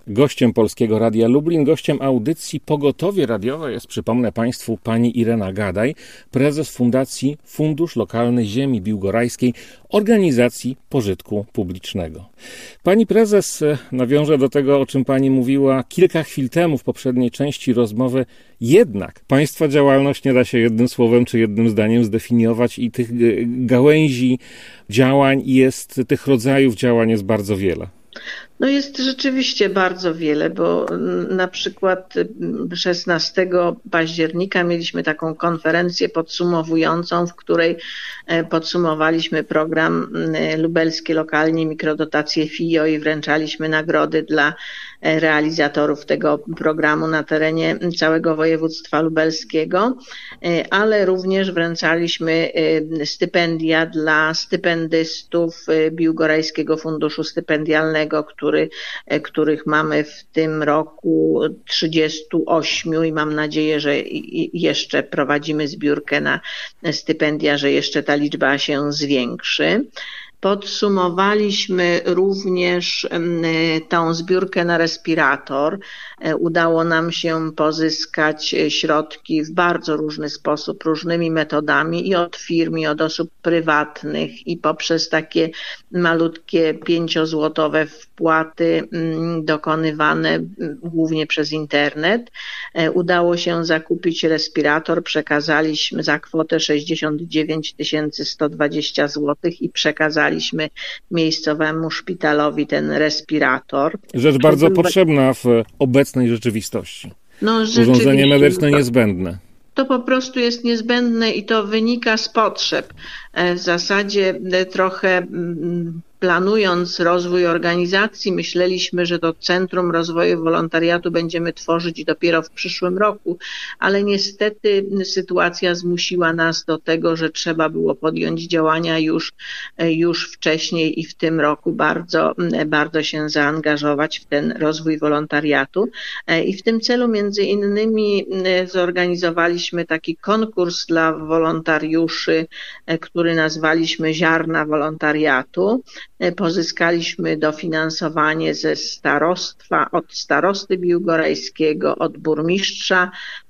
Gościem Polskiego Radia Lublin, gościem audycji Pogotowie Radiowe jest, przypomnę Państwu, pani Irena Gadaj, prezes Fundacji Fundusz Lokalny Ziemi Biłgorajskiej, organizacji pożytku publicznego. Pani prezes, nawiążę do tego, o czym pani mówiła kilka chwil temu w poprzedniej części rozmowy. Jednak państwa działalność nie da się jednym słowem czy jednym zdaniem zdefiniować i tych gałęzi działań jest, tych rodzajów działań jest bardzo wiele. No jest rzeczywiście bardzo wiele, bo na przykład 16 października mieliśmy taką konferencję podsumowującą, w której podsumowaliśmy program Lubelskie Lokalnie Mikrodotacje FIO i wręczaliśmy nagrody dla realizatorów tego programu na terenie całego województwa lubelskiego, ale również wręczaliśmy stypendia dla stypendystów Biłgorajskiego Funduszu Stypendialnego, których mamy w tym roku 38 i mam nadzieję, że jeszcze prowadzimy zbiórkę na stypendia, że jeszcze ta liczba się zwiększy. Podsumowaliśmy również tą zbiórkę na respirator. Udało nam się pozyskać środki w bardzo różny sposób, różnymi metodami i od firm, i od osób prywatnych i poprzez takie malutkie 5-złotowe wpłaty dokonywane głównie przez internet. Udało się zakupić respirator, przekazaliśmy za kwotę 69 120 zł i przekazaliśmy miejscowemu szpitalowi ten respirator. Rzecz bardzo potrzebna w obecnej rzeczywistości. Urządzenie medyczne niezbędne. To po prostu jest niezbędne i to wynika z potrzeb. W zasadzie trochę planując rozwój organizacji, myśleliśmy, że to Centrum Rozwoju Wolontariatu będziemy tworzyć dopiero w przyszłym roku, ale niestety sytuacja zmusiła nas do tego, że trzeba było podjąć działania już wcześniej i w tym roku bardzo się zaangażować w ten rozwój wolontariatu. I w tym celu między innymi zorganizowaliśmy taki konkurs dla wolontariuszy, który nazwaliśmy Ziarna Wolontariatu. Pozyskaliśmy dofinansowanie ze starostwa, od starosty biłgorajskiego, od burmistrza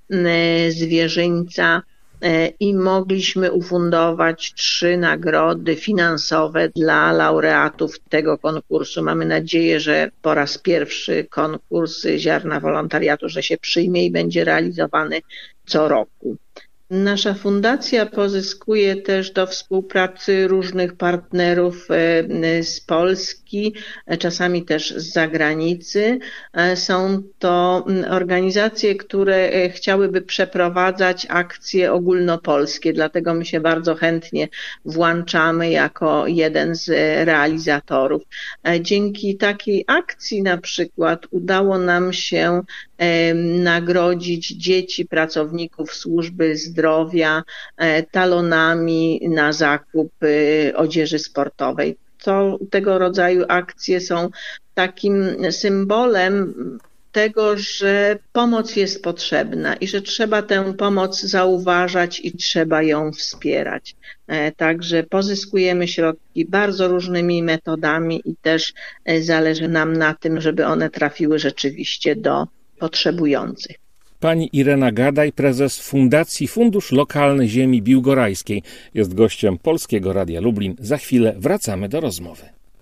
Zwierzyńca i mogliśmy ufundować 3 nagrody finansowe dla laureatów tego konkursu. Mamy nadzieję, że po raz pierwszy konkurs Ziarna Wolontariatu, że się przyjmie i będzie realizowany co roku. Nasza fundacja pozyskuje też do współpracy różnych partnerów z Polski, czasami też z zagranicy. Są to organizacje, które chciałyby przeprowadzać akcje ogólnopolskie, dlatego my się bardzo chętnie włączamy jako jeden z realizatorów. Dzięki takiej akcji na przykład udało nam się nagrodzić dzieci pracowników służby zdrowia talonami na zakup odzieży sportowej. Tego rodzaju akcje są takim symbolem tego, że pomoc jest potrzebna i że trzeba tę pomoc zauważać i trzeba ją wspierać. Także pozyskujemy środki bardzo różnymi metodami i też zależy nam na tym, żeby one trafiły rzeczywiście do potrzebujących. Pani Irena Gadaj, prezes Fundacji Fundusz Lokalny Ziemi Biłgorajskiej, jest gościem Polskiego Radia Lublin. Za chwilę wracamy do rozmowy.